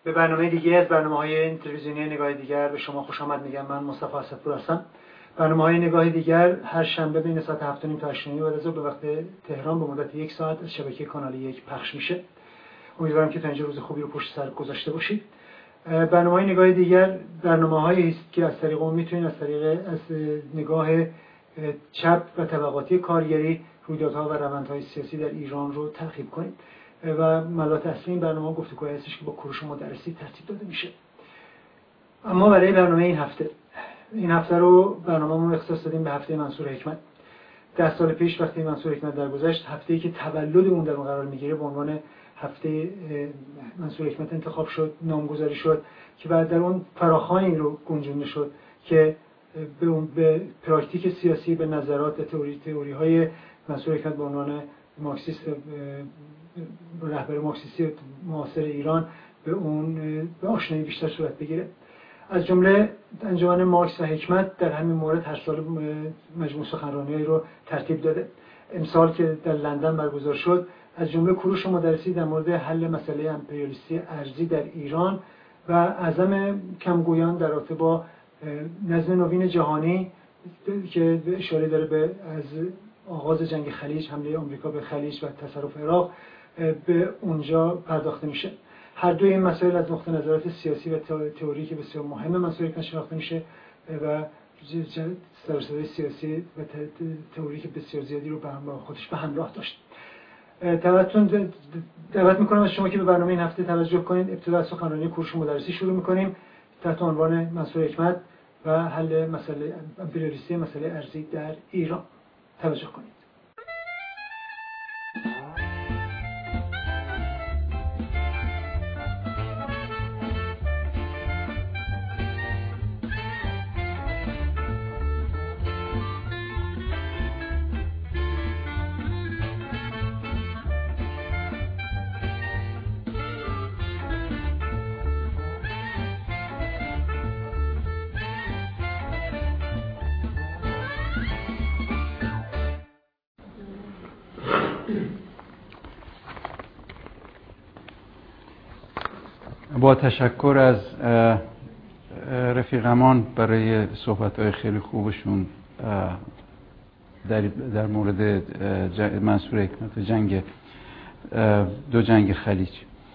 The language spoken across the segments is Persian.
به برنامه دیگه از برنامه‌های تلویزیونی نگاه دیگر به شما خوش آمد میگم. من مصطفی اسدپور هستم. برنامه‌های نگاه دیگر هر شنبه بین ساعت 7:30 تا 8:30 بعد از ظهر به وقت تهران به مدت 1 ساعت از شبکه کانال 1 پخش میشه. امیدوارم که تا اینجا روز خوبی رو پشت سر گذاشته باشید. برنامه‌های نگاه دیگر برنامه‌هایی است که از طریق اون میتونید از نگاه چپ و طبقاتی کارگری رویدادها و روندهای سیاسی در ایران رو تعقیب کنید. و ملات اصلی این برنامه گفتگوهایی هستش که با کوروش مدرسی ترتیب داده میشه. اما برای برنامه این هفته رو برنامه‌مون رو اختصاص دادیم به هفته منصور حکمت. 10 سال پیش وقتی منصور حکمت درگذشت، هفته‌ای که تولد اون در اون قرار میگیره به عنوان هفته منصور حکمت انتخاب شد، نامگذاری شد که بعد در اون فراخوانی رو گنجونده شد که به پراکتیک سیاسی، به نظرات تئوری‌های منصور حکمت به عنوان مارکسیست، رهبر مارکسیستی معاصر ایران به آشنایی بیشتر صورت بگیره. از جمله انجمن مارکس و حکمت در همین مورد هر سال مجموع سخنرانی‌هایی رو ترتیب داده. امسال که در لندن برگزار شد، از جمله کوروش مدرسی در مورد حل مسئله امپریالیستی ارضی در ایران و اعظم کمگویان در رابطه با نظم نوین جهانی که اشاره داره به از آغاز جنگ خلیج، حمله آمریکا به خلیج و تصرف عراق، به اونجا پرداخته میشه. هر دوی این مسائل از نقطه نظرات سیاسی و تئوری که بسیار مهمه منصور حکمت شناخته میشه و سر و صدای سیاسی و تئوری که بسیار زیادی رو خودش به همراه داشت. دعوت میکنم از شما که به برنامه این هفته توجه کنید. ابتدا از سخنرانی کوروش مدرسی شروع میکنیم تحت عنوان منصور حکمت و حل مسئله امپریالیستی، مسئله ارضی در ایران. توجه کنید. با تشکر از رفیقمان برای صحبت‌های خیلی خوبشون در مورد منصور حکمت و دو جنگ خلیج.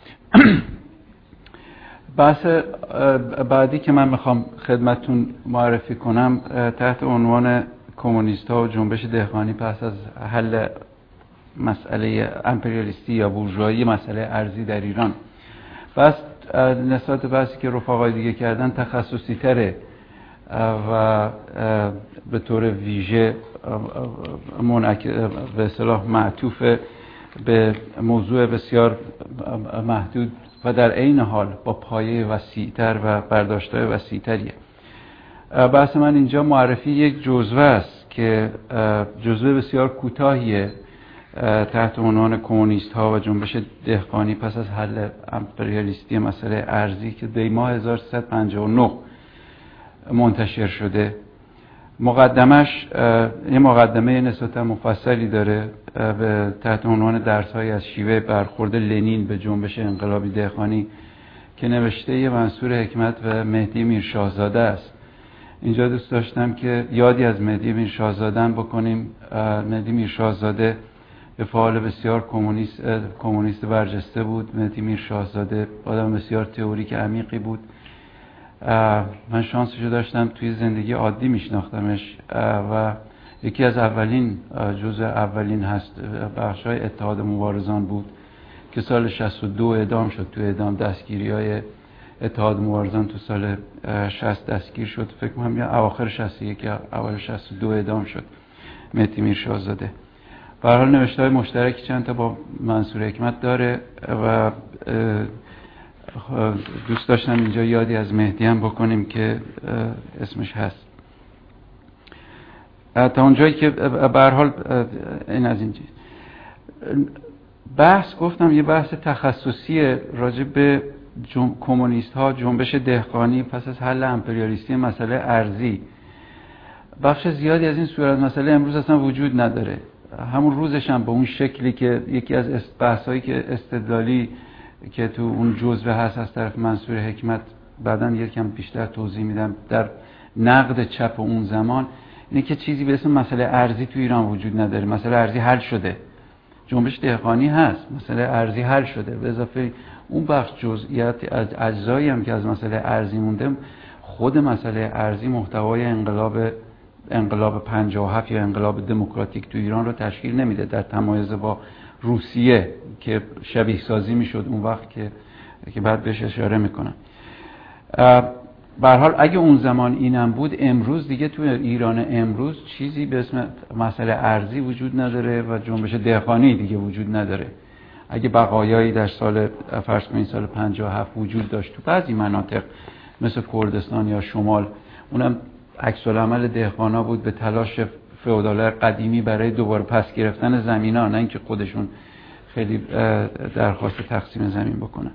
بحث بعدی که من میخوام خدمتتون معرفی کنم تحت عنوان کمونیست‌ها و جنبش دهقانی پس از حل مسئله امپریالیستی یا بورژوایی مسئله ارضی در ایران. بس نسبت به بحثی که رفقای دیگه کردن تخصصی تره و به طور ویژه به اصطلاح معطوف به موضوع بسیار محدود و در عین حال با پایه وسیع‌تر و برداشت‌های وسیع‌تریه. بحث من اینجا معرفی یک جزوه است که جزوه بسیار کوتاهیه تحت عنوان کمونیست ها و جنبش دهقانی پس از حل امپریالیستی مسئله ارضی که دی ماه 1359 منتشر شده. مقدمش یه مقدمه نسبتا مفصلی داره به تحت عنوان درس‌های از شیوه برخورد لنین به جنبش انقلابی دهقانی که نوشته منصور حکمت و مهدی میرشاهزاده است. اینجا دوست داشتم که یادی از مهدی میرشاهزاده بکنیم. مهدی میرشاهزاده فعال بسیار کمونیست برجسته بود. مهدی میرشاهزاده آدم بسیار تئوریک عمیقی بود. من شانسشو داشتم توی زندگی عادی میشناختمش و یکی از جزء اولین بخشای اتحاد مبارزان بود که سال 62 اعدام شد. تو اعدام دستگیری‌های اتحاد مبارزان تو سال 60 دستگیر شد. فکر کنم یا اواخر 61 یا اول 62 اعدام شد مهدی میرشاهزاده. به هر حال نوشته‌های مشترکی چند تا با منصور حکمت داره و دوست داشتم اینجا یادی از مهدی هم بکنیم که اسمش هست. تا اونجایی که به هر حال این از اینجا بحث گفتم یه بحث تخصصی راجع به کمونیست ها، جنبش دهقانی پس از حل امپریالیستی مسئله ارضی. بخش زیادی از این صورت مسئله امروز اصلا وجود نداره. همون روزش هم به اون شکلی که یکی از بحثایی که استدلالی که تو اون جزوه هست از طرف منصور حکمت، بعداً یکم بیشتر توضیح میدم، در نقد چپ اون زمان، اینه که چیزی به اسم مسئله ارضی تو ایران وجود نداره. مسئله ارضی حل شده، جنبش دهقانی هست، مسئله ارضی حل شده، به اضافه اون بخش جزئیات از اجزایی هم که از مسئله ارضی مونده، خود مسئله ارضی محتوای انقلاب 57 یا انقلاب دموکراتیک تو ایران رو تشکیل نمیده، در تمایز با روسیه که شبیه سازی میشد اون وقت که بعد بهش اشاره میکنم. به هر حال اگه اون زمان اینم بود، امروز دیگه تو ایران امروز چیزی به اسم مسئله ارضی وجود نداره و جنبش دهقانی دیگه وجود نداره. اگه بقایایی در سال فرض کنید سال 57 وجود داشت تو بعضی مناطق مثل کردستان یا شمال، اونم عکس العمل دهقانا بود به تلاش فئودالای قدیمی برای دوباره پس گرفتن زمینا، نه اینکه خودشون خیلی درخواست تقسیم زمین بکنن.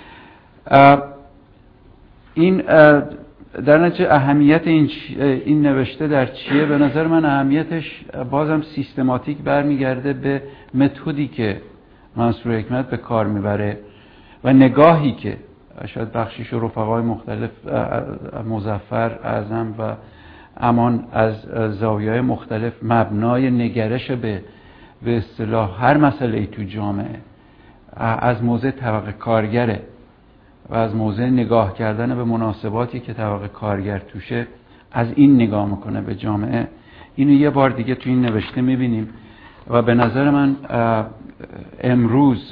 این در نتیجه اهمیت این نوشته در چیه؟ به نظر من اهمیتش بازم سیستماتیک برمیگرده به متدی که منصور حکمت به کار میبره و نگاهی که شاید بخشیش رفقای مختلف مظفر، اعظم و امان از زاویه‌های مختلف مبنای نگرش به اصطلاح هر مسئله‌ای تو جامعه از موضع طبقه کارگره و از موضع نگاه کردن به مناسباتی که طبقه کارگر توشه از این نگاه میکنه به جامعه. اینو یه بار دیگه تو این نوشته میبینیم و به نظر من امروز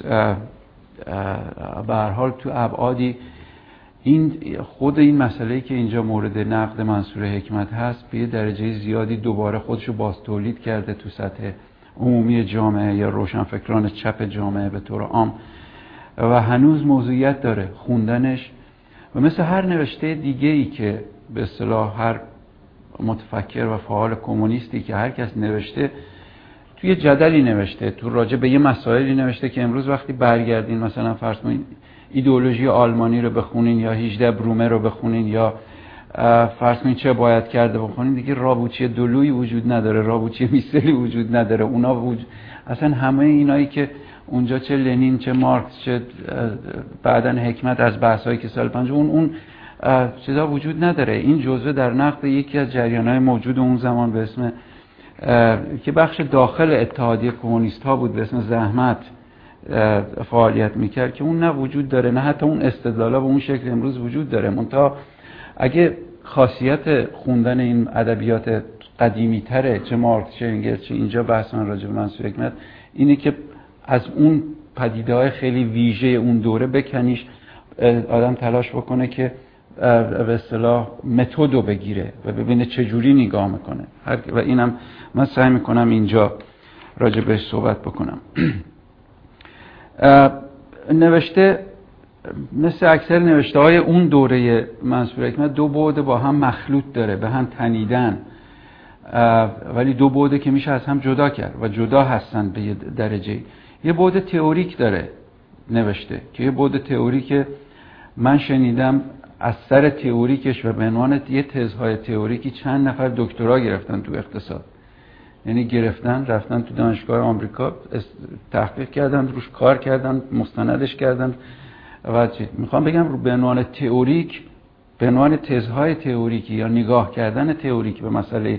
به هر حال تو ابعادی خود این مسئله‌ای که اینجا مورد نقد منصور حکمت هست به یه درجه زیادی دوباره خودشو باز تولید کرده تو سطح عمومی جامعه یا روشنفکران چپ جامعه به طور عام و هنوز موضوعیت داره خوندنش. و مثل هر نوشته دیگه‌ای که به اصطلاح هر متفکر و فعال کمونیستی که هر کس نوشته توی جدلی نوشته، تو راجع به یه مسائلی نوشته که امروز وقتی برگردین مثلا فرض کنین ایدئولوژی آلمانی رو بخونین یا 18 برومر رو بخونین یا فرض کنین چه باید کرده بخونین، دیگه رابوچی دلویی وجود نداره، رابوچی میسلی وجود نداره. اونا اصلا همه اینایی که اونجا چه لنین چه مارکس چه بعداً حکمت از بحثایی که سال 50 اون چیزا وجود نداره. این جزوه در نقد یکی از جریان‌های موجود اون زمان به اسم که بخش داخل اتحادیه کمونیست ها بود به اسم زحمت فعالیت میکرد که اون نه وجود داره، نه حتی اون استدلالا به اون شکل امروز وجود داره. منتها اگه خاصیت خوندن این ادبیات قدیمی تره، چه مارکس چه انگلس چه اینجا بحث من راجع به منصور حکمت، اینه که از اون پدیده‌های خیلی ویژه اون دوره بکنیش، آدم تلاش بکنه که به اصطلاح متدو بگیره و ببینه چه جوری نگاه میکنه و اینم من سعی میکنم اینجا راجع بهش صحبت بکنم. نوشته مثل اکثر نوشته های اون دوره منصور حکمت دو بعد با هم مخلوط داره، به هم تنیدن، ولی دو بعد که میشه از هم جدا کرد و جدا هستن به یه درجه. یه بعد تئوریک داره نوشته که یه بعد تئوریک من شنیدم از سر تئوریکش و به عنوان یه تزهای تئوریکی چند نفر دکترا گرفتن تو اقتصاد، یعنی گرفتن رفتن تو دانشگاه آمریکا تحقیق کردن، روش کار کردن، مستندش کردن و میخوام بگم رو به عنوان تئوریک، به عنوان تزهای تئوریکی یا نگاه کردن تئوریک به مسئله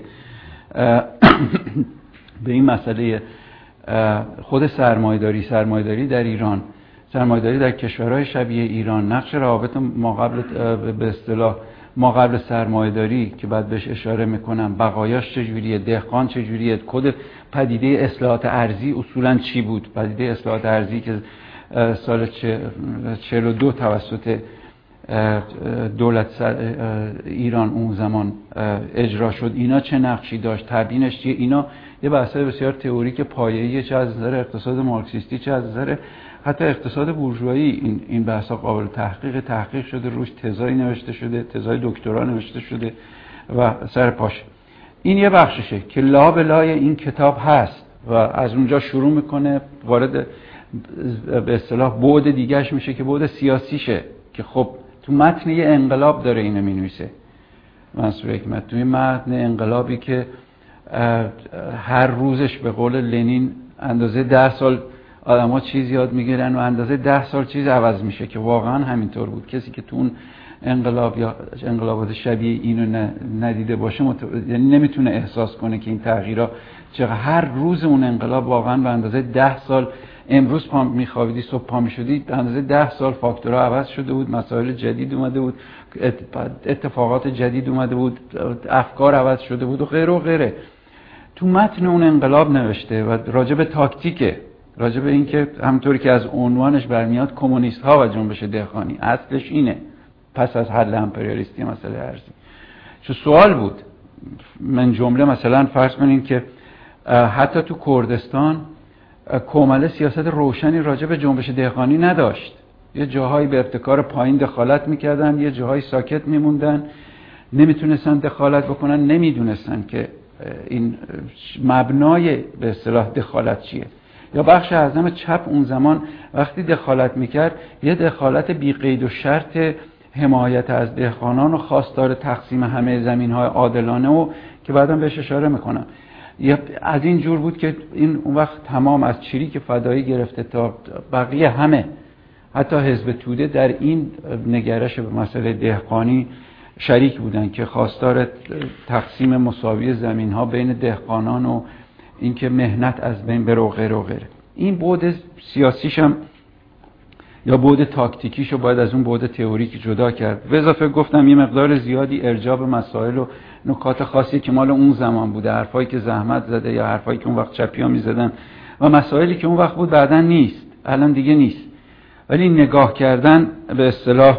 به این مسئله خود سرمایه‌داری در ایران، سرمایه‌داری در کشورهای شبیه ایران، نقش روابط ماقبل به اصطلاح ماقبل سرمایه‌داری که بعد بهش اشاره میکنم، بقایاش چجوریه، دهقان چجوریه، کد پدیده اصلاحات ارضی اصولاً چی بود، پدیده اصلاحات ارضی که سال 42 توسط دولت ایران اون زمان اجرا شد، اینا چه نقشی داشت، تبیینش چیه، اینا یه بحثای بسیار تئوریک پایه‌ای، چه از نظر اقتصاد مارکسیستی چه از نظر حتی اقتصاد بورژوایی این بحثا قابل تحقیق شده، روش تزایی نوشته شده، تزای دکترا نوشته شده و سر پاش. این یه بخششه که لا به لای این کتاب هست و از اونجا شروع میکنه وارد به اصطلاح بعد دیگه‌اش میشه که بعد سیاسیشه که خب تو متن یه انقلاب داره اینو مینویسه منصور حکمت، توی متن انقلابی که هر روزش به قول لنین اندازه 10 سال آدم‌ها چیز یاد میگیرن و اندازه 10 سال چیز عوض میشه که واقعا همینطور بود. کسی که تو اون انقلاب یا انقلابات شبیه اینو ندیده باشه یعنی نمیتونه احساس کنه که این تغییرها چقدر هر روز اون انقلاب واقعا به اندازه 10 سال، امروز پا میخوابیدی صبح پا میشدی به اندازه 10 سال فاکتورها عوض شده بود، مسائل جدید اومده بود، اتفاقات جدید اومده بود، افکار عوض شده بود و غیره و غیره. تو متن اون انقلاب نوشته و راجع به تاکتیکه، راجع به این که همونطوری که از عنوانش برمیاد کمونیست ها و جنبش دهقانی اصلش اینه پس از حل امپریالیستی مسئله ارضی. چه سوال بود من جمله مثلا فرض کنین که حتی تو کردستان کومله سیاست روشنی راجع به جنبش دهقانی نداشت. یه جاهایی به ابتکار پایین دخالت میکردن، یه جاهایی ساکت میموندن، نمیتونستن دخالت بکنن، نمیدونستن که این مبنای به اصطلاح دخالت چیه. یا بخش اعظم چپ اون زمان وقتی دخالت میکرد یه دخالت بی قید و شرط حمایت از دهقانان و خواستار تقسیم همه زمین‌های عادلانه و که بعداً بهش اشاره میکنم از این جور بود که این اون وقت تمام از چریک فدایی گرفته تا بقیه همه حتی حزب توده در این نگرش به مسئله دهقانی شریک بودن که خواستار تقسیم مساوی زمین‌ها بین دهقانان و اینکه مهنت از بین بره و غیره و غیره. این بعد سیاسیش هم یا بعد تاکتیکیش رو باید از اون بعد تئوریک جدا کرد. به اضافه گفتم یه مقدار زیادی ارجاع به مسائل و نکات خاصی که مال اون زمان بوده، حرفایی که زحمت زده یا حرفایی که اون وقت چپی‌ها می‌زدن و مسائلی که اون وقت بود بعداً نیست، الان دیگه نیست، ولی نگاه کردن به اصطلاح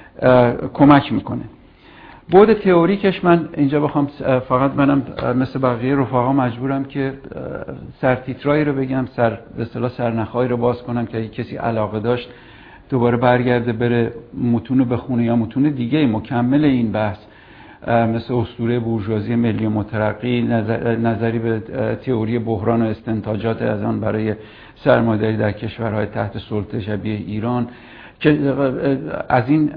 کمک میکنه. بعد تئوریکش من اینجا بخوام فقط منم مثل بقیه رفقا مجبورم که سرتیترایی رو بگم، به اصطلاح سرنخایی رو باز کنم که اگه کسی علاقه داشت دوباره برگرده بره متون رو بخونه یا متون دیگه مکمل این بحث مثل اسطوره بورژوازی ملی مترقی، نظری به تئوری بحران و استنتاجات از آن برای سرمایه‌داری در کشورهای تحت سلطه شبیه ایران که از این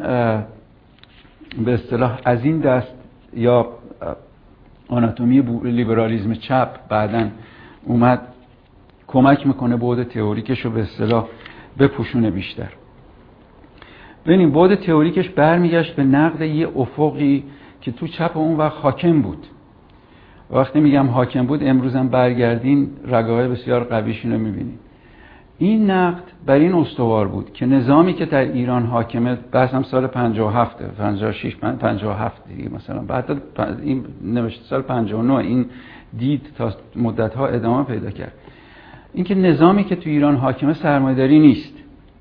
به اصطلاح از این دست یا آناتومی لیبرالیسم چپ بعداً اومد کمک میکنه بعد تئوریکش رو به اصطلاح بپوشونه بیشتر. ببینیم بعد تئوریکش برمیگشت به نقد یه افقی که تو چپ اون وقت حاکم بود. وقتی میگم حاکم بود امروزم برگردین رگه‌های بسیار قویشون رو میبینید. این نقد بر این استوار بود که نظامی که در ایران حاکمه، بحثم سال 57 56 57 دیگه مثلا بعد این نوشته سال 59 این دید تا مدت‌ها ادامه پیدا کرد. اینکه نظامی که تو ایران حاکمه سرمایه‌داری نیست.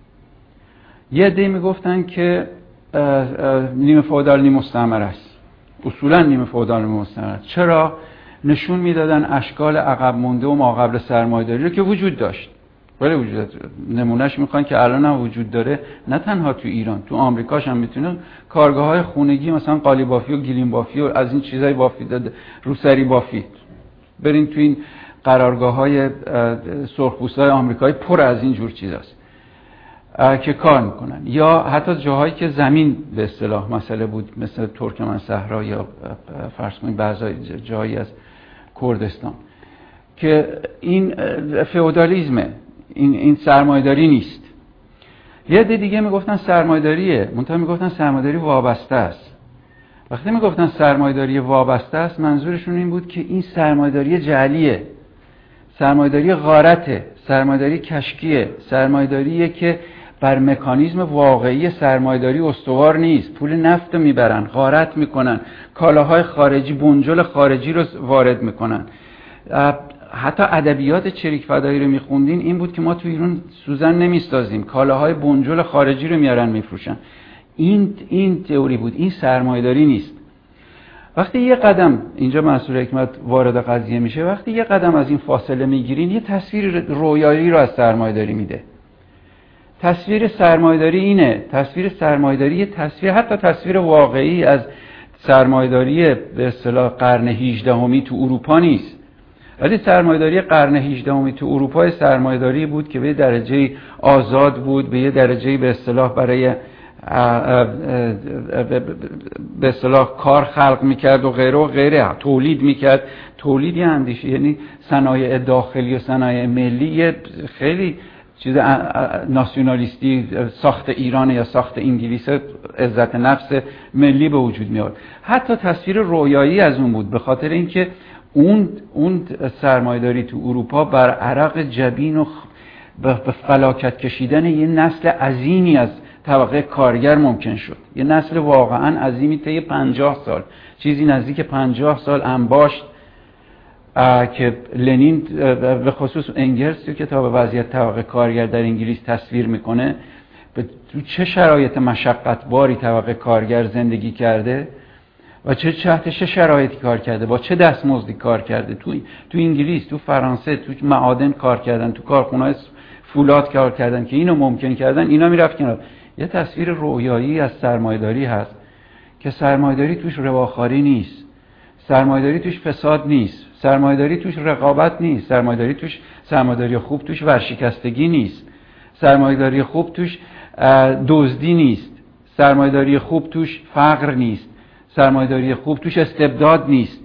یه عده میگفتن که نیمه فئودال نیمه مستعمره است. اصولا نیمه فئودال نیمه مستعمره. چرا؟ نشون میدادن اشکال عقب مونده و ماقبل سرمایه‌داری رو که وجود داشت. ولی وجود نمونهش میخوان که الان هم وجود داره، نه تنها تو ایران، تو آمریکاش هم میتونه کارگاه‌های خونگی مثلا قالی بافی و گلیم بافی و از این چیزای بافی داده، روسری بافی. برین تو این قرارگاه‌های سرخپوستای آمریکایی پر از این جور چیزاست که کار میکنن. یا حتی جاهایی که زمین به اصطلاح مسئله بود مثل ترکمن صحرا یا فرض کنید بعضی جایی از کردستان که این فئودالیسمه، این سرمایه‌داری نیست. یه عده دیگه میگفتن سرمایه‌داریه، منتها میگفتن سرمایه‌داری وابسته است. وقتی میگفتن سرمایه‌داری وابسته است منظورشون این بود که این سرمایه‌داری جعلیه، سرمایه‌داری غارته، سرمایه‌داری کشکیه، سرمایه‌داریه که بر مکانیزم واقعی سرمایه‌داری استوار نیست. پول نفت رو میبرن، غارت میکنن، کالاهای خارجی، بنجل خارجی رو وارد میکنن. حتی ادبیات چریک فدایی رو میخوندین این بود که ما تو ایران سوزن نمیسازیم، کالاهای بنجل خارجی رو میارن میفروشن. این تئوری بود، این سرمایه‌داری نیست. وقتی یه قدم اینجا منصور حکمت وارد قضیه میشه، وقتی یه قدم از این فاصله میگیرین یه تصویر رویایی رو از سرمایه‌داری میده. تصویر سرمایه‌داری اینه، تصویر سرمایه‌داری یه تصویر، حتی تصویر واقعی از سرمایه‌داری به اصطلاح قرن 18 تو اروپا نیست. ولی سرمایه‌داری قرن 18 تو اروپا سرمایه‌داری بود که به درجه آزاد بود، به یه درجه به اصطلاح برای به اصطلاح کار خلق میکرد و غیره و غیره، تولید میکرد. تولیدی اندیشه یعنی صنایع داخلی و صنایع ملی خیلی چیز ناسیونالیستی، ساخت ایران یا ساخت انگلیس، عزت نفس ملی به وجود می آورد. حتی تصویر رویایی از اون بود، به خاطر اینکه اون سرمایه‌داری تو اروپا بر عرق جبین و به فلاکت کشیدن یه نسل عظیمی از طبقه کارگر ممکن شد. یه نسل واقعا عظیمی طی 50 سال، چیزی نزدیک 50 سال انباشت که لنین به خصوص انگلس تو کتاب وضعیت طبقه کارگر در انگلیس تصویر میکنه تو چه شرایط مشقتباری طبقه کارگر زندگی کرده و چه شرایطی کار کرده، با چه دستمزدی کار کرده. تو انگلیس، تو فرانسه، تو معادن کار کردن، تو کارخونه‌های فولاد کار کردن که اینو ممکن کردن. اینا میرفت کنار. یه تصویر رویایی از سرمایه‌داری هست که سرمایه‌داری توش رواخواری نیست، سرمایه‌داری توش فساد نیست، سرمایه‌داری توش رقابت نیست، سرمایه‌داری خوب توش ورشکستگی نیست، سرمایه‌داری خوب توش دزدی نیست، سرمایه‌داری خوب توش فقر نیست، سرمایه‌داری خوب توش استبداد نیست.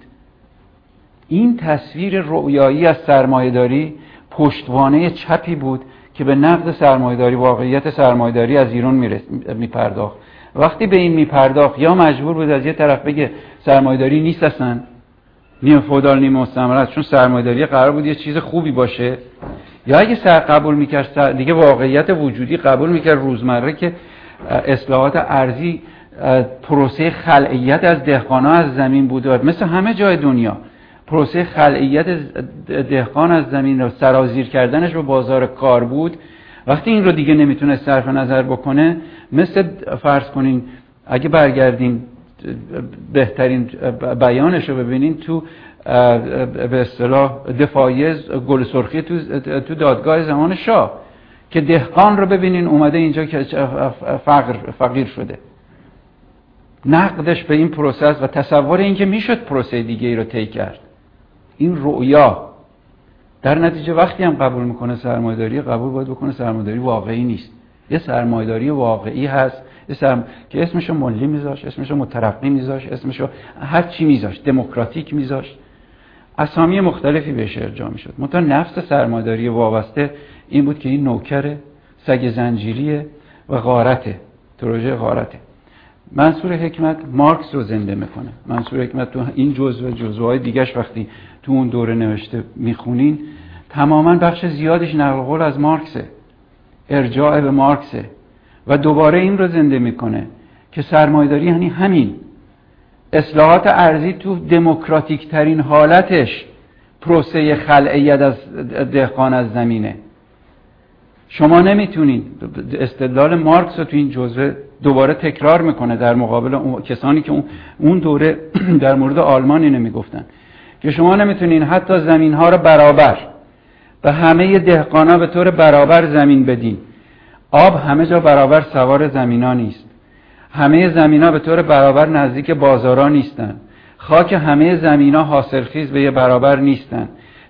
این تصویر رویایی از سرمایه‌داری پشتوانه چپی بود که به نقد سرمایه‌داری، واقعیت سرمایه‌داری از ایران میپرداخت. وقتی به این میپرداخت یا مجبور بود از یه طرف بگه سرمایه‌داری نیست اصلا، نیمه فئودال نیمه مستعمره، چون سرمایه‌داری قرار بود یه چیز خوبی باشه، یا اگه قبول میکرد دیگه واقعیت وجودی قبول میکرد روزمره که اصلاحات ارضی پروسه خلعیت از دهقانا از زمین بود، مثل همه جای دنیا پروسه خلعیت دهقان از زمین رو سرازیر کردنش به بازار کار بود. وقتی این رو دیگه نمیتونه صرف نظر بکنه، مثل فرض کنین اگه برگردین بهترین بیانش رو ببینین تو به اصطلاح دفاعی گل سرخی تو دادگاه زمان شاه، که دهقان رو ببینین اومده اینجا که فقیر شده. نقدش به این پروسس و تصور این که میشد پروسه دیگه ای رو طی کرد، این رؤیا. در نتیجه وقتی هم قبول میکنه سرمایه‌داری، قبول باید بکنه سرمایه‌داری واقعی نیست. یه سرمایه‌داری واقعی هست که اسمشو ملی میذاش، اسمشو مترقی میذاش، اسمشو هر چی میذاش، دموکراتیک میذاش، اسامی مختلفی بهش ارجاع میشد. منتها نفس سرمایه‌داری وابسته این بود که این نوکر سگ زنجیریه و غارته، پروژه غارته. منصور حکمت مارکس رو زنده میکنه. منصور حکمت تو این جزوهای دیگهش وقتی تو اون دوره نوشته میخونین، تماما بخش زیادش نقل قول از مارکسه، ارجاع به مارکسه و دوباره این رو زنده میکنه که سرمایه‌داری یعنی همین اصلاحات ارضی تو دموکراتیک ترین حالتش پروسه خلعیت از دهقان از زمینه. شما نمیتونید، استدلال مارکس رو تو این جزوه دوباره تکرار میکنه در مقابل کسانی که اون دوره در مورد آلمان اینو میگفتن که شما نمیتونین حتی زمین‌ها رو برابر به همه دهقانا به طور برابر زمین بدین. آب همه جا برابر سوار زمینا نیست، همه زمینا به طور برابر نزدیک بازارا نیستن، خاک همه زمینا حاصلخیز به یه برابر نیستن،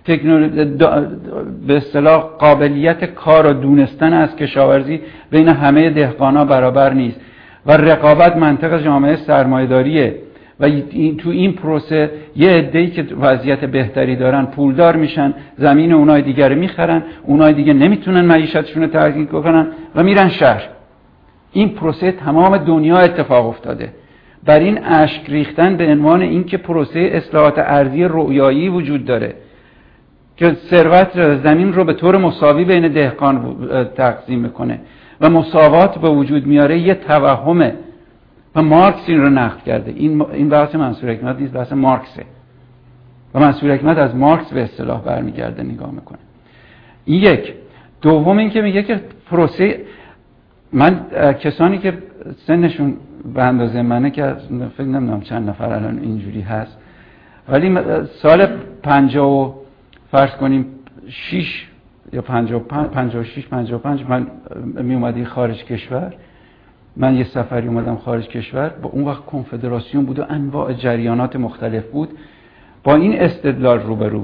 به اصطلاح قابلیت کار و دونستن از کشاورزی بین همه دهقانا برابر نیست و رقابت منطق جامعه سرمایه‌داریه و تو این پروسه یه عده‌ای که وضعیت بهتری دارن پولدار میشن، زمین اونای دیگر رو میخرن، اونای دیگه نمیتونن معیشتشون رو تحقیق کنن و میرن شهر. این پروسه تمام دنیا اتفاق افتاده. بر این اشک ریختن به عنوان اینکه پروسه اصلاحات ارضی رؤیایی وجود داره که ثروت زمین رو به طور مساوی بین دهقان تقسیم میکنه و مساوات به وجود میاره، یه توهمه و مارکس این رو نقد کرده. این بحث منصور حکمت نیست، بحث مارکسه و منصور حکمت از مارکس به اصطلاح برمیگرده نگاه میکنه. این یک. دوم این که میگه که پروسه، من کسانی که سنشون به اندازه منه که فکر نمیدونم چند نفر الان اینجوری هست، ولی سال 50 فرض کنیم 6 یا 55 من می اومدی خارج کشور، من یه سفری اومدم خارج کشور، با اون وقت کنفدراسیون بود و انواع جریانات مختلف بود. با این استدلال روبرو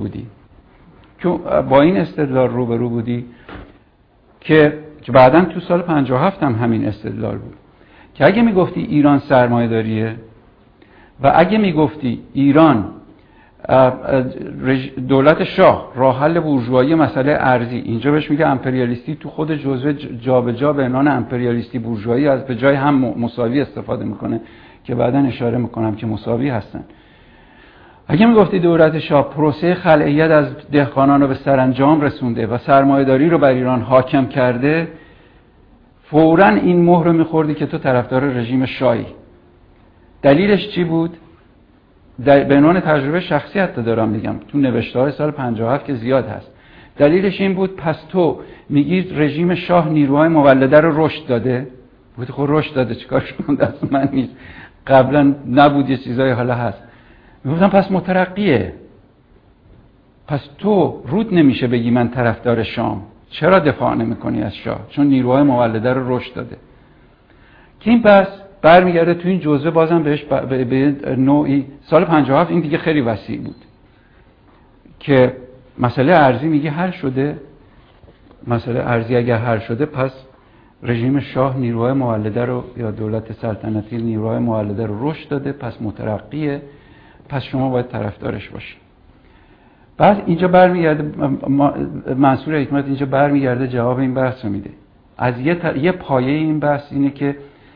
بودی که بعداً تو سال 57 هم همین استدلال بود که اگه میگفتی ایران سرمایه‌داریه و اگه میگفتی ایران دولت شاه راه حل بورژوایی مسئله ارزی، اینجا بهش میگه امپریالیستی، تو خود جزوه جابجا به عنوان امپریالیستی بورژوایی از به جای هم مساوی استفاده میکنه که بعداً اشاره میکنم که مساوی هستن. اگه میگفتی دولت شاه پروسه خلعیت از دهقانان رو به سرانجام رسونده و سرمایه‌داری رو بر ایران حاکم کرده، فوراً این مهر رو میخوردی که تو طرفدار رژیم شاهی. دلیلش چی بود؟ به عنوان تجربه شخصی حتی دارم میگم، تو نوشته‌های سال 57 که زیاد هست. دلیلش این بود پس تو میگی رژیم شاه نیروهای مولده رو رشد داده؟ بود خب رشد داده، چیکارش کنم، دست من نیست، قبلا نبود، یه چیزایی حالا هست. میگفتم پس مترقیه، پس تو رود نمیشه بگی من طرفدار شام، چرا دفاع نمی‌کنی از شاه؟ چون نیروهای مولده رو رشد داده. که این بس برمیگرده تو این جزوه، بازم بهش به نوعی سال 57 این دیگه خیلی وسیع بود که مسئله ارزی میگه حل شده. مسئله ارزی اگر حل شده پس رژیم شاه نیروهای مولده رو یا دولت سلطنتی نیروهای مولده رو رشد داده، پس مترقیه، پس شما باید طرفدارش باشید. بعد اینجا برمیگرده منصور حکمت اینجا برمیگرده جواب این بحث رو میده. از یه پایه این بحث اینه که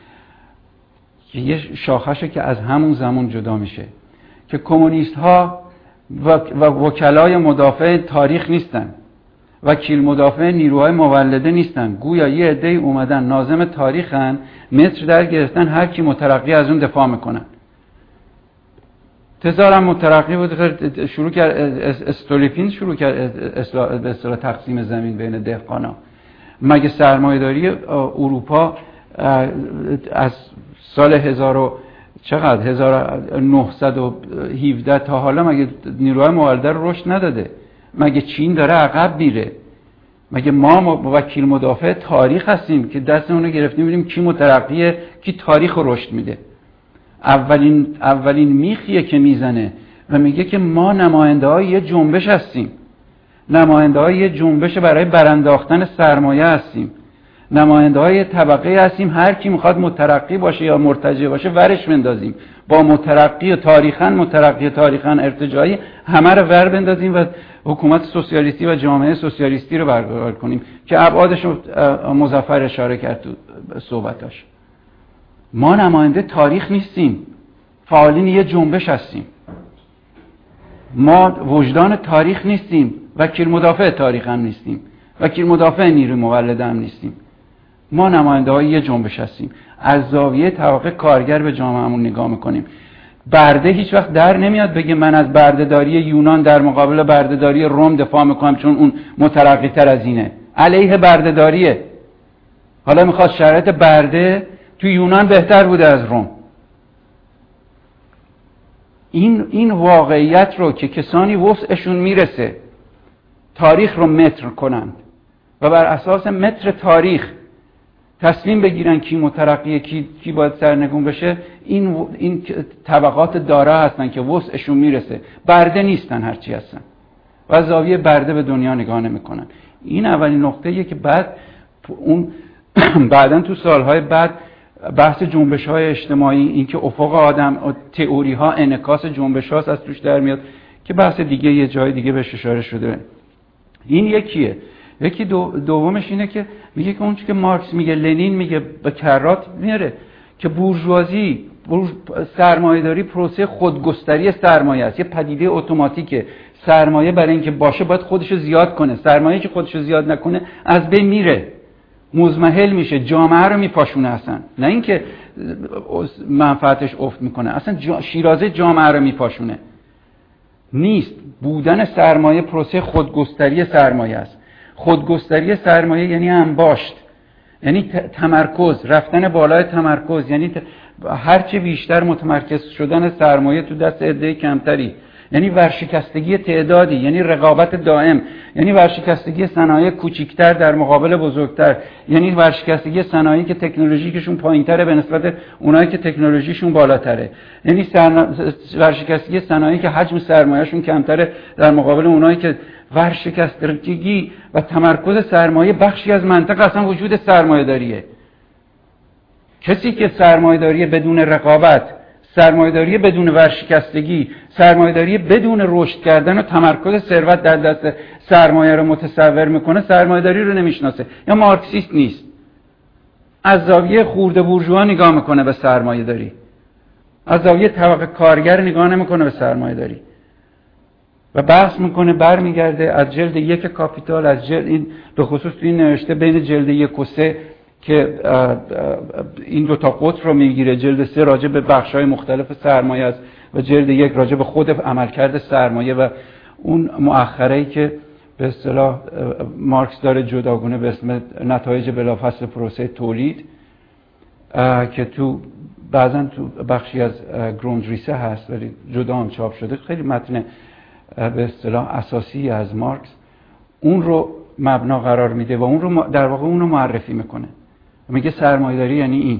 یه شاخشه که از همون زمان جدا میشه که کمونیست ها و وکلای مدافع تاریخ نیستن، وکیل مدافع نیروهای مولده نیستن، گویا یه عده‌ای اومدن ناظم تاریخن، متر در گرفتن، هر کی مترقی از اون دفاع میکنن. تزارم مترقی بود، شروع کرد استولیپین، شروع کرد به اصطلاح تقسیم زمین بین دهقانا. مگه سرمایه‌داری اروپا از سال 1917 تا حالا مگه نیروهای مولده رو رشد نداده؟ مگه چین داره عقب میره؟ مگه ما وکیل مدافع تاریخ هستیم که دستمون رو گرفتیم ببینیم کی مترقیه، کی تاریخ رو رشد میده؟ اولین میخیه که میزنه و میگه که ما نماینده های یه جنبش هستیم، نماینده های یه جنبش برای برانداختن سرمایه هستیم، نماینده های طبقه هستیم، هر کی میخواد مترقی باشه یا مرتجع باشه ورش بندازیم، با مترقی تاریخاً ارتجاعی همه رو ور بندازیم و حکومت سوسیالیستی و جامعه سوسیالیستی رو برقرار کنیم که ابعادش رو مظفر اشاره کرد تو صحبتاش. ما نماینده تاریخ نیستیم، فعالین یه جنبش هستیم. ما وجدان تاریخ نیستیم، وکیل مدافع تاریخ هم نیستیم، وکیل مدافع نیروی مولده هم نیستیم. ما نماینده های یه جنبش هستیم، از زاویه طبقه کارگر به جامعهمون نگاه میکنیم. برده هیچ وقت در نمیاد بگه من از بردهداری یونان در مقابل بردهداری روم دفاع میکنم چون اون مترقی تر از اینه. علیه بردهداریه. حالا میخواد شرایط برده تو یونان بهتر بوده از روم. این واقعیت رو که کسانی وسعشون میرسه تاریخ رو متر کنند و بر اساس متر تاریخ تصمیم بگیرن کی مترقیه کی باید سرنگون بشه، این طبقات دارا هستن که وسعشون میرسه، برده نیستن، هرچی هستن و از زاویه برده به دنیا نگاه نمیکنن. این اولین نقطه‌ایه که بعد اون بعدن تو سالهای بعد بحث جنبش‌های اجتماعی، اینکه افق آدم، تئوری‌ها انعکاس جنبش‌هاست از توش در میاد که بحث دیگه یه جای دیگه بهش اشاره شده. این یکیه. یکی دومش اینه که میگه که اون چیزی که مارکس میگه، لنین میگه، به کرات میاره که بورژوازی، سرمایه‌داری پروسه خودگستری سرمایه است، یه پدیده اتوماتیکه. سرمایه برای اینکه باشه باید خودشو زیاد کنه، سرمایه که خودشو زیاد نکنه از بین میره، مزمحل میشه، جامعه رو میپاشونه اصلا، نه اینکه منفعتش افت میکنه، اصلا شیرازه جامعه رو میپاشونه. نیست. بودن سرمایه پروسه خودگستری سرمایه است. خودگستری سرمایه یعنی انباشت، یعنی تمرکز، رفتن بالای تمرکز، یعنی هرچه بیشتر متمرکز شدن سرمایه تو دست عده کمتری، یعنی ورشکستگی تعدادی، یعنی رقابت دائم، یعنی ورشکستگی صنایع کوچکتر در مقابل بزرگتر، یعنی ورشکستگی صنایعی که تکنولوژیکشون پایینتره به نسبت اونایی که تکنولوژیشون بالاتره، یعنی ورشکستگی صنایعی که حجم سرمایه‌شون کمتره در مقابل اونایی که ورشکستگی و تمرکز سرمایه بخشی از منطق اصلا وجود سرمایه‌داریه. کسی که سرمایه‌داری بدون رقابت، سرمایه‌داری بدون ورشکستگی، سرمایه‌داری بدون رشد کردن و تمرکز ثروت در دست سرمایه رو متصور میکنه، سرمایه‌داری رو نمیشناسه یا مارکسیست نیست. از زاویه خورده بورژوا نگاه میکنه به سرمایه‌داری، از زاویه طبقه کارگر نگاه نمیکنه به سرمایه‌داری و بحث میکنه. برمیگرده از جلد 1 کاپیتال، از جلد این به خصوص تو این نوشته بین جلد 1 و 3 که این دو تا قطر رو میگیره، جلد 3 راجع به بخش‌های مختلف سرمایه است و جلد 1 راجع به خود عملکرد سرمایه و اون مؤخره‌ای که به اصطلاح مارکس داره جداگونه به اسم نتایج بلافاصله پروسه تولید که تو بعضن تو بخشی از گروندریسه هست ولی جدا هم چاپ شده، خیلی متن به اصطلاح اساسی از مارکس، اون رو مبنا قرار میده و اون رو در واقع اون رو معرفی میکنه. میگه سرمایه‌داری یعنی این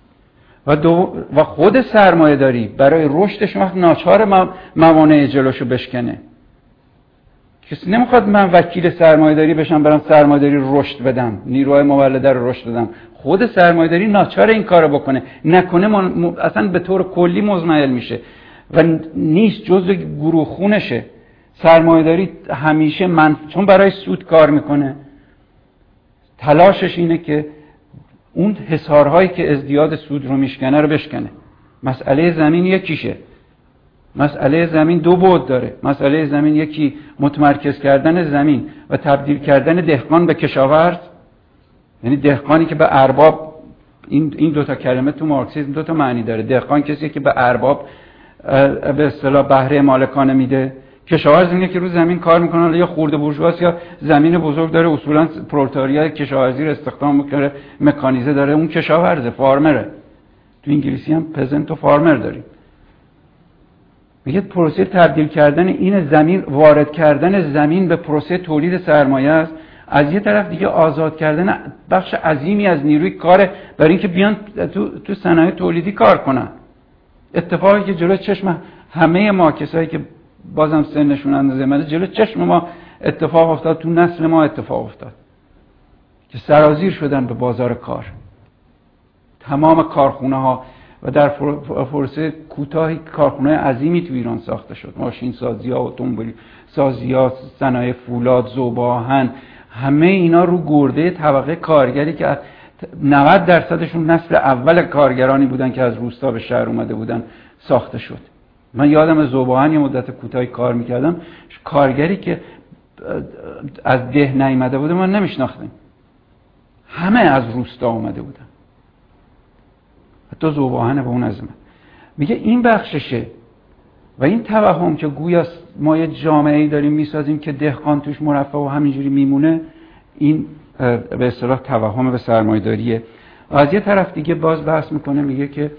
و خود سرمایه‌داری برای رشدش وقت ناچار موانع جلوشو بشکنه. کسی نمیخواد من وکیل سرمایه‌داری بشم برام سرمایه‌داری رو رشد بدم، نیروهای مولده رو رشد بدم. خود سرمایه‌داری ناچار این کارو بکنه، نکنه اصلا به طور کلی مزمحل میشه و نیست، جزء گروه خونشه. سرمایه‌داری همیشه چون برای سود کار میکنه، تلاشش اینه که اون حصارهایی که ازدیاد سود رو میشکنه رو بشکنه. مسئله زمین یکیشه. مسئله زمین دو بعد داره. مسئله زمین یکی متمرکز کردن زمین و تبدیل کردن دهقان به کشاورز، یعنی دهقانی که به ارباب، این دو تا کلمه تو مارکسیسم دو تا معنی داره. دهقان کسی که به ارباب به اصطلاح بهره مالکانه میده، کشاورز اینه که رو زمین کار میکنه، یا خورده بورژواست یا زمین بزرگ داره، اصولا پرولتاریا کشاورزی رو استخدام میکنه، مکانیزه داره، اون کشاورزه، فارمره. تو انگلیسی هم پزنت و فارمر داریم. میگه پروسه تبدیل کردن این زمین، وارد کردن زمین به پروسه تولید سرمایه است. از یه طرف دیگه آزاد کردن بخش عظیمی از نیروی کار برای اینکه بیان تو صنایع تولیدی کار کنن. اتفاقی که جلوی چشم همه ما کسایی که بازم سنشون اندازه منه، جلوی چشم ما اتفاق افتاد، تو نسل ما اتفاق افتاد که سرازیر شدن به بازار کار. تمام کارخونه ها و در فرصه کوتاهی کارخونه عظیمی تو ایران ساخته شد. ماشین سازی ها، اتومبیل سازی ها، صنایع فولاد، ذوب آهن، همه اینا رو گرده طبقه کارگری که 90% نسل اول کارگرانی بودن که از روستا به شهر اومده بودن ساخته شد. من یادم از ذوب آهن یه مدت کوتاهی کار میکردم، کارگری که از ده نیامده بوده من نمیشناختم، همه از روستا اومده بودن، حتی ذوب آهن به اون عظمت. میگه این بخششه و این توهم که گویا ما یه جامعه‌ای داریم میسازیم که دهقان توش مرفه و همینجوری میمونه، این به اصطلاح توهم به سرمایه‌داریه. و از یه طرف دیگه باز بحث میکنه، میگه که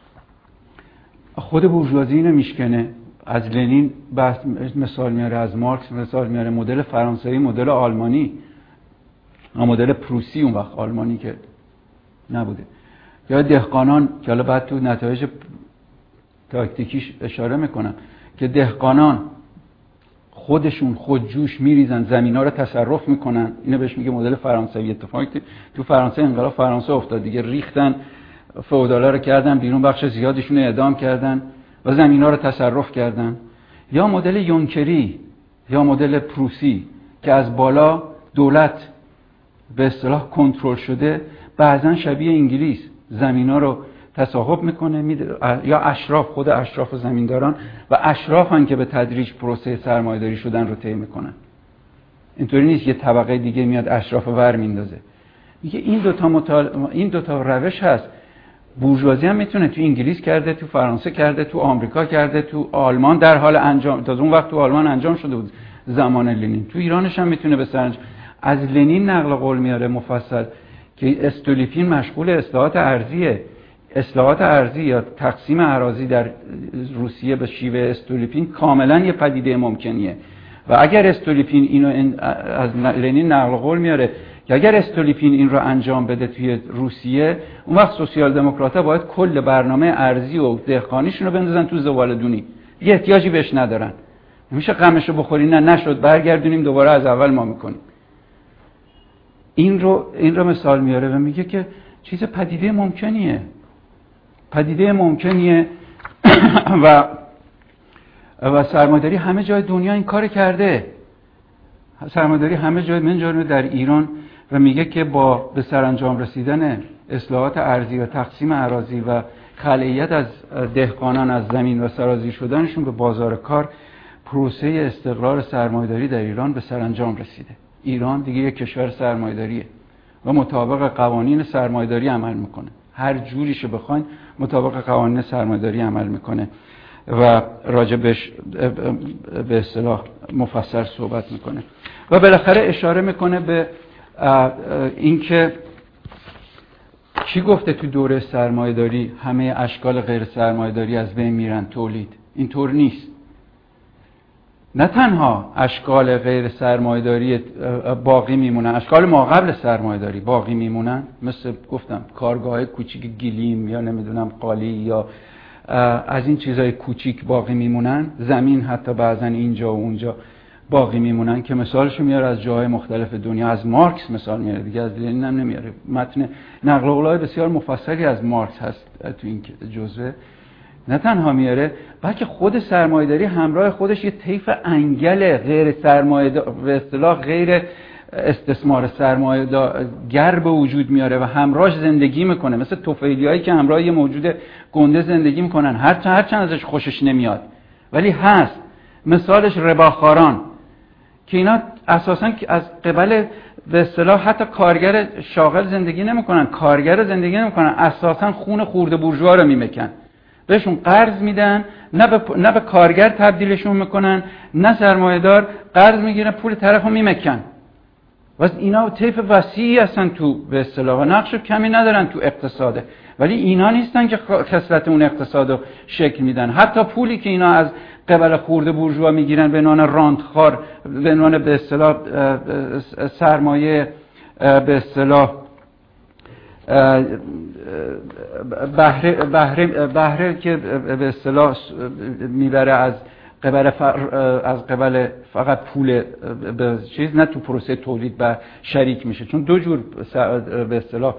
خود بورژوازی اینو میشکنه. از لنین بحث مثال میاره، از مارکس مثال میاره، مدل فرانسوی، مدل آلمانی، مدل پروسی، اون وقت آلمانی که نبوده، یا دهقانان که حالا بعد تو نتایج تاکتیکیش اشاره میکنم که دهقانان خودشون خودجوش میریزن، زمینا رو تصرف میکنن. اینو بهش میگه مدل فرانسوی. اتفاقی تو فرانسه انقلاب فرانسه افتاد دیگه، ریختن فئودالا رو کردن بیرون، بخش زیادشون رو اعدام کردن و زمینا رو تصرف کردن. یا مدل یونکری یا مدل پروسی که از بالا دولت به اصطلاح کنترل شده، بعضا شبیه انگلیس زمینا رو تصاحب میکنه، یا اشراف، خود اشراف و زمینداران و اشرافن که به تدریج پروسه سرمایه‌داری شدن رو طی میکنن. اینطوری نیست یه طبقه دیگه میاد اشراف ور میندازه. میگه این دوتا روش هست. بورژوازی هم میتونه تو انگلیس کرده، تو فرانسه کرده، تو آمریکا کرده، تو آلمان در حال انجام، تا اون وقت تو آلمان انجام شده بود زمان لنین، تو ایرانش هم میتونه به سرانجام. از لنین نقل قول میاره مفصل که استولیپین مشغول اصلاحات ارضی یا تقسیم اراضی در روسیه به شیوه استولیپین کاملا یه پدیده ممکنیه. و اگر استولیپین اینو از لنین نقل قول میاره که اگر استولیپین این رو انجام بده توی روسیه، اون وقت سوسیال دموکرات‌ها باید کل برنامه ارضی و دهقانیشون رو بندازن تو زباله‌دونی، یه احتیاجی بهش ندارن. نمیشه غمشو بخوری، نه نشد برگردونیم دوباره از اول ما میکنیم. این رو مثال میاره و میگه که چیز پدیده ممکنیه و سرمایه‌داری همه جای دنیا این کار کرده. سرمایه‌داری همه جای من جای در ایران و میگه که با به سرانجام رسیدن اصلاحات ارضی و تقسیم اراضی و خلعیت از دهقانان از زمین و سرازیر شدنشون به بازار کار، پروسه استقرار سرمایه‌داری در ایران به سرانجام رسیده. ایران دیگه یک کشور سرمایه‌داریه و مطابق قوانین سرمایه‌داری عمل میکنه. هر جوریشو بخواین مطابق قوانین سرمایه‌داری عمل میکنه و راجبش به اصطلاح مفصل صحبت میکنه و بالاخره اشاره میکنه به اینکه کی گفته تو دوره سرمایه‌داری همه اشکال غیر سرمایه‌داری از بین میرن تولید. اینطور نیست. نه تنها اشکال غیر سرمایه‌داری باقی میمونن، اشکال ما قبل سرمایه‌داری باقی میمونن، مثل گفتم کارگاه کوچیک گلیم یا نمیدونم قالی یا از این چیزای کوچیک باقی میمونن، زمین حتی بعضا اینجا و اونجا باقی میمونن که مثالشو میاره از جاهای مختلف دنیا. از مارکس مثال میاره دیگه، از لنین هم نمیاره. متن نقل قولای بسیار مفصلی از مارکس هست تو این جزوه. نه تنها میاره بلکه خود سرمایه‌داری همراه خودش یه طیف انگل غیر سرمایه‌دار به اصطلاح غیر استثمار سرمایه‌گر به وجود میاره و همراهش زندگی میکنه، مثل طفیلیایی که همراه یه موجود گنده زندگی میکنن هرچند ازش خوشش نمیاد ولی هست. مثالش رباخواران که اینا اساساً از قبل به اصطلاح حتی کارگر شاغل زندگی نمیکنن، کارگر زندگی نمیکنن، اساساً خون خورده بورژوا رو میمکن، بهشون قرض میدن، نه به کارگر تبدیلشون میکنن، نه سرمایه‌دار قرض میگیرن پول طرفو میمکن. و اینا طیف وسیعی هستن تو به اصطلاح و نقش کمی ندارن تو اقتصاده، ولی اینا نیستن که خصلت اون اقتصادو شکل میدن. حتی پولی که اینا از قبل خورده بورژوا میگیرن به عنوان رانتخوار، به عنوان به اصطلاح سرمایه به اصطلاح بهره که به اصطلاح میبره از قبل فقط پول به چیز، نه تو پروسه تولید و شریک میشه، چون دو جور به اصطلاح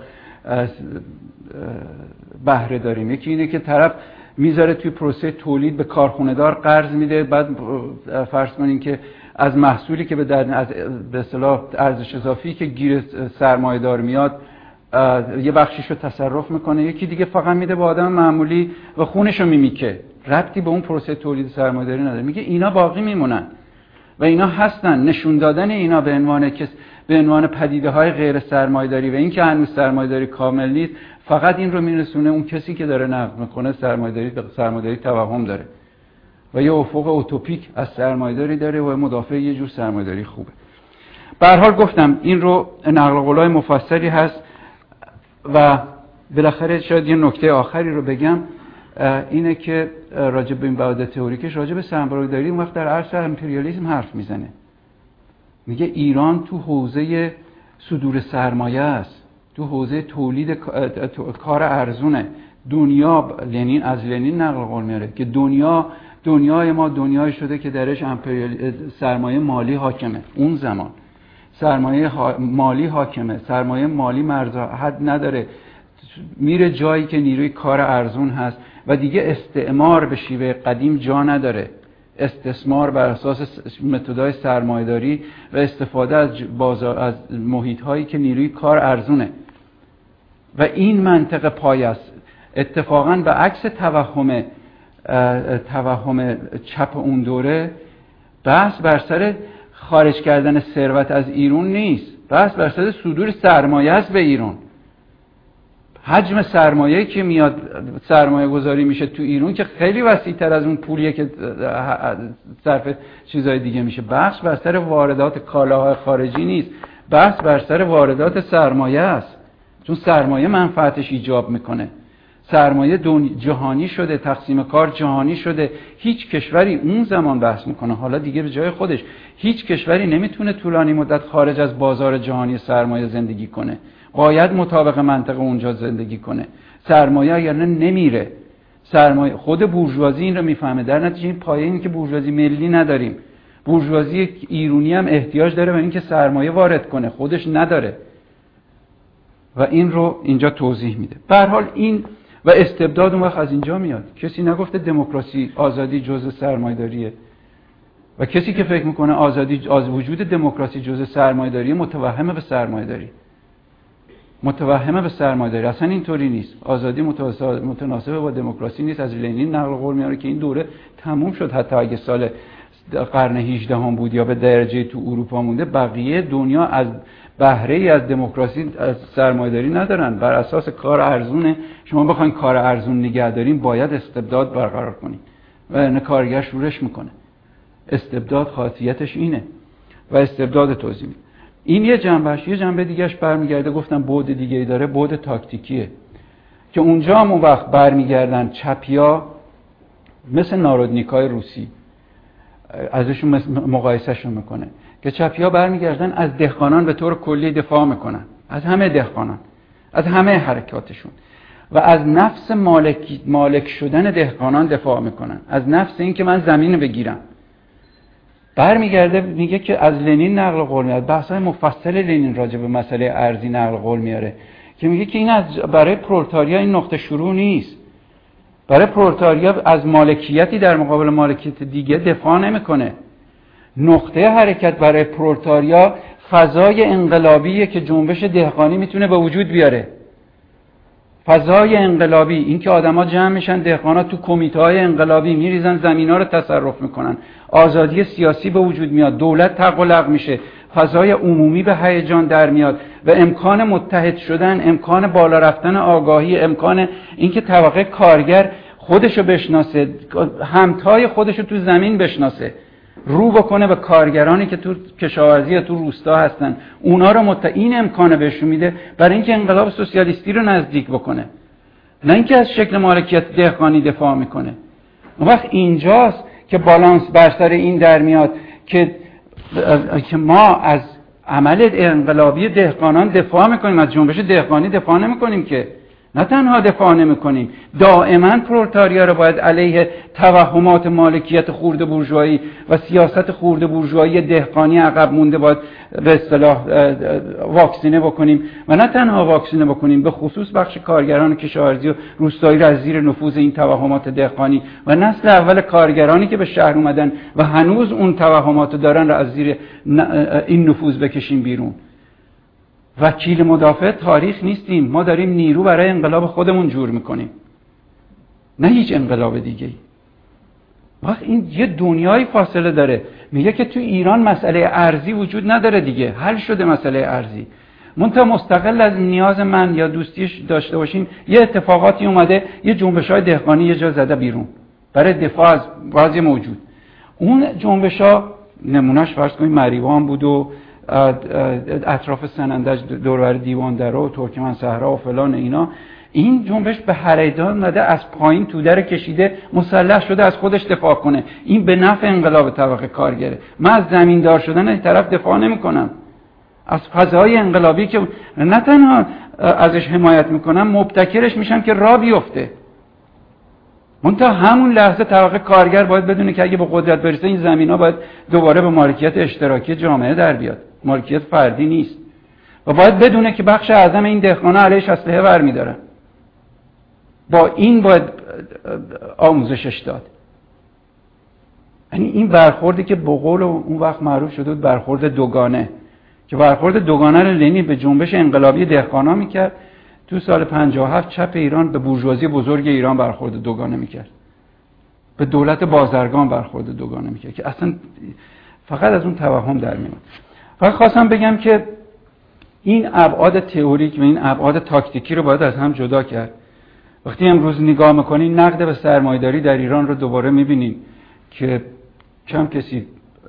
بهره داریم. یکی اینه که طرف میذاره توی پروسه تولید به کارخونه دار قرض میده، بعد فرض کنین که از محصولی که به اصطلاح ارزش اضافی که گیر سرمایه دار میاد یه بخشیشو تصرف میکنه، یکی دیگه فقط میده به آدم معمولی و خونشو میمیکه، ربطی به اون پروسه تولید سرمایه‌داری نداره. میگه اینا باقی میمونن و اینا هستن. نشون دادن اینا به عنوان پدیده‌های غیر سرمایه‌داری و اینکه هنوز سرمایه‌داری کامل نیست، فقط این رو میرسونه اون کسی که داره نقد میکنه سرمایه‌داری توهم داره و یه افق اوتوپیک از سرمایه‌داری داره و مدافع یه جور سرمایه‌داری خوبه. به هر حال گفتم این رو نقل قولای مفصلی هست و بالاخره شاید یه نکته آخری رو بگم، اینه که راجع به این بعد تئوریکش راجع به سرمایه‌داری اون وقت در عصر امپریالیسم حرف میزنه. میگه ایران تو حوزه صدور سرمایه است، تو حوزه تولید کار ارزونه. دنیا از لنین نقل قول میاره که دنیای ما دنیایی شده که درش سرمایه مالی حاکمه. اون زمان سرمایه مالی حاکمه، سرمایه مالی مرز حد نداره، میره جایی که نیروی کار ارزون هست و دیگه استعمار به شیوه قدیم جا نداره. استثمار بر اساس متدهای سرمایه‌داری و استفاده از محیط‌هایی که نیروی کار ارزونه و این منطق پایه است. اتفاقاً به عکس توهم چپ اون دوره، بحث بر سر خارج کردن ثروت از ایران نیست، بحث بر سر صدور سرمایه است به ایران. حجم سرمایه‌ای که میاد سرمایه گذاری میشه تو ایران که خیلی وسیع‌تر از اون پولیه که صرف چیزای دیگه میشه. بحث بر سر واردات کالاهای خارجی نیست، بحث بر سر واردات سرمایه است، چون سرمایه منفعتش ایجاب میکنه. سرمایه جهانی شده، تقسیم کار جهانی شده. هیچ کشوری اون زمان بحث میکنه، حالا دیگه به جای خودش، هیچ کشوری نمیتونه طولانی مدت خارج از بازار جهانی سرمایه زندگی کنه، باید مطابق منطق اونجا زندگی کنه. سرمایه اگر نمیره، سرمایه خود بورژوازی این رو میفهمه. در نتیجه این پایه این که بورژوازی ملی نداریم، بورژوازی ایرانی هم احتیاج داره به اینکه سرمایه وارد کنه، خودش نداره و این رو اینجا توضیح میده. به هر حال این و استبداد اون وقت از اینجا میاد. کسی نگفته دموکراسی آزادی جزء سرمایه‌داریه و کسی که فکر میکنه آزادی از وجود دموکراسی جزء سرمایه‌داری متوهمه به سرمایه‌داری. اصلا اینطوری نیست. آزادی متناسب با دموکراسی نیست. از لنین نقل قول میاره که این دوره تموم شد. حتی اگه سال قرن 18 هم بود یا به درجه تو اروپا مونده، بقیه دنیا از بهره‌ای از دموکراسی از سرمایه‌داری ندارن. بر اساس کار ارزونه، شما بخواید کار ارزون نگه دارین باید استبداد برقرار کنین و نه کارگر شورش میکنه. استبداد خاصیتش اینه و استبداد توزیع. این یه جنبهش. یه جنبه دیگهش برمیگرده، گفتم بعد دیگه‌ای داره، بعد تاکتیکیه که اونجا هم اون وقت برمیگردن چپیا مثل نارودنیکای روسی، ازشون مقایسهشون میکنه که چپیا برمیگردن از دهقانان به طور کلی دفاع میکنن، از همه دهقانان، از همه حرکاتشون و از نفس مالک شدن دهقانان دفاع میکنن، از نفس این که من زمین بگیرم. برمیگرده میگه که از لنین نقل قول میاد، بحث‌های مفصل لنین راجع به مسئله ارضی نقل قول میاره که میگه که این برای پرولتاریا این نقطه شروع نیست. برای پرولتاریا از مالکیتی در مقابل مالکیت دیگه دفاع نمیکنه. نقطه حرکت برای پرولتاریا فضای انقلابیه که جنبش دهقانی میتونه به وجود بیاره. فضای انقلابی، این که آدما جمع میشن، دهقانا تو کمیته‌های انقلابی میریزن، زمینا رو تصرف میکنن، آزادی سیاسی به وجود میاد، دولت تقلق میشه، فضای عمومی به هیجان در میاد و امکان متحد شدن، امکان بالا رفتن آگاهی، امکان اینکه طبقه کارگر خودشو بشناسه، همتای خودشو تو زمین بشناسه، رو بکنه به کارگرانی که تو کشاورزی یا تو روستا هستن، اونا رو این امکانه بهشون میده برای اینکه انقلاب سوسیالیستی رو نزدیک بکنه، نه اینکه از شکل مالکیت دهقانی دفاع میکنه. اون وقت اینجاست که بالانس بر سر این در میاد که ما از عمل انقلابی دهقانان دفاع میکنیم، از جنبش دهقانی دفاع نمیکنیم که نه تنها دفاع نمی‌کنیم، دائما پرولتاریا رو باید علیه توهمات مالکیت خرده بورژوایی و سیاست خرده بورژوایی دهقانی عقب مونده باید به اصطلاح واکسینه بکنیم و نه تنها واکسینه بکنیم، به خصوص بخش کارگران کشاورزی و روستایی رو از زیر نفوذ این توهمات دهقانی و نسل اول کارگرانی که به شهر اومدن و هنوز اون توهمات دارن رو از زیر این نفوذ بکشیم بیرون. وکیل مدافع تاریخ نیستیم، ما داریم نیرو برای انقلاب خودمون جور میکنیم، نه هیچ انقلاب دیگه ای. وقت این یه دنیای فاصله داره. میگه که تو ایران مسئله ارضی وجود نداره دیگه، حل شده مسئله ارضی. منتها مستقل از نیاز من یا دوستیش داشته باشیم، یه اتفاقاتی اومده، یه جنبش‌های دهقانی یه جا زده بیرون برای دفاع از وضع موجود. اون جنبش‌ها نمونهش فرض کنید مریوان بود و اطراف سنندج دوربر دیوان درا و ترکمن صحرا و فلان اینا. این جنبش به هریدان نده، از پایین توده کشیده، مسلح شده از خودش دفاع کنه. این به نفع انقلاب طبقه کارگره. من از زمیندار شدن این طرف دفاع نمی کنم، از فضای انقلابی که نه تنها ازش حمایت میکنم، مبتکرش میشم که راه بیفته. منتها همون لحظه طبقه کارگر باید بدونه که اگه به قدرت برسه این زمینا باید دوباره به مالکیت اشتراکی جامعه در بیاد، مالکیت فردی نیست، و باید بدونه که بخش اعظم این دهقانا علیش اسلحه برمی‌دارن. با این باید آموزشش داد. یعنی این برخوردی که به قول اون وقت معروف شده بود برخورد دوگانه، که برخورد دوگانه رو لنین به جنبش انقلابی دهقانا میکرد، تو سال 57 چپ ایران به بورژوازی بزرگ ایران برخورد دوگانه میکرد، به دولت بازرگان برخورد دوگانه میکرد، که اصلا فقط از اون توهم در میاد. فقط خواستم بگم که این ابعاد تئوریک و این ابعاد تاکتیکی رو باید از هم جدا کرد. وقتی امروز نگاه میکنین نقد به سرمایه‌داری در ایران رو دوباره میبینین که کم کسی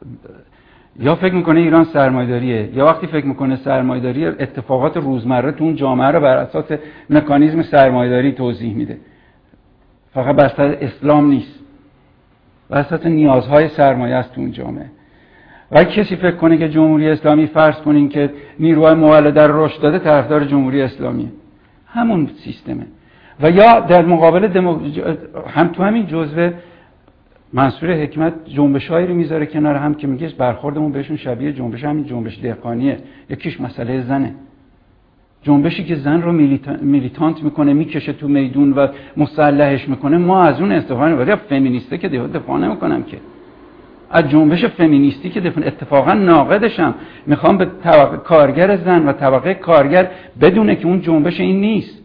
یا فکر میکنه ایران سرمایه‌داریه، یا وقتی فکر میکنه سرمایه‌داری اتفاقات روزمره تو اون جامعه رو بر اساس مکانیزم سرمایه‌داری توضیح میده، فقط بر اساس اسلام نیست، بر اساس نیازهای سرمایه است تو اون جامعه. و کسی فکر کنه که جمهوری اسلامی، فرض کنین که نیروهای مولده رو رشد داده، طرفدار جمهوری اسلامیه، همون سیستمه. و یا در مقابل هم تو همین جزوه منصور حکمت جنبش‌هایی رو میذاره کنار هم که میگه برخوردمون بهشون شبیه جنبش همین جنبش دهقانیه. یکیش مسئله زنه، جنبشی که زن رو میلیتانت میکنه، میکشه تو میدون و مسلحش میکنه، ما از اون استفاده نمی‌کنیم. فمینیسته که دفاع نمیکنم که، از جنبش فمینیستی که اتفاقا ناقدشم، میخوام به طبقه کارگر زن و طبقه کارگر بدونه که اون جنبش این نیست.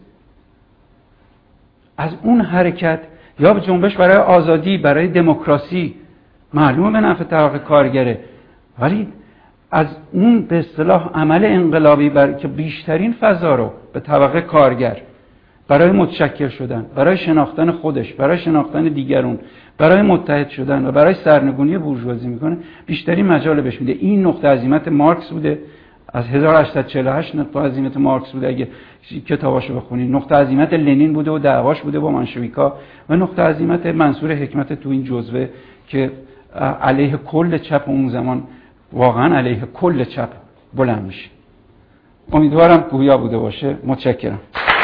از اون حرکت یا به جنبش برای آزادی، برای دموکراسی، معلومه به نفع طبقه کارگره، ولی از اون به اصطلاح عمل انقلابی که بیشترین فضا رو به طبقه کارگر برای متشکل شدن، برای شناختن خودش، برای شناختن دیگرون، برای متحد شدن و برای سرنگونی بورژوازی میکنه، بیشترین مجال بهش میده. این نقطه عزیمت مارکس بوده، از 1848 نقطه عزیمت مارکس بوده اگه کتاباشو بخونید. نقطه عزیمت لنین بوده و دعواش بوده با منشویکا، و نقطه عزیمت منصور حکمت تو این جزوه که علیه کل چپ اون زمان، واقعا علیه کل چپ بلند میشه. امیدوارم گویا بوده باشه. متشکرم.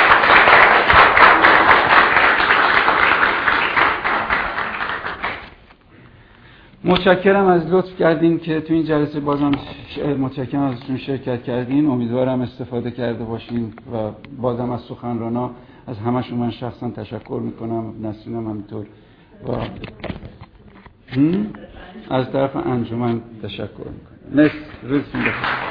متشکرم از لطف کردین که تو این جلسه بازم متشکرم ازتون شرکت کردین. امیدوارم استفاده کرده باشین و بازم از سخنرانا از همشون من شخصا تشکر میکنم، نسرینم همینطور و از طرف انجمن تشکر میکنم. روزتون بخیر.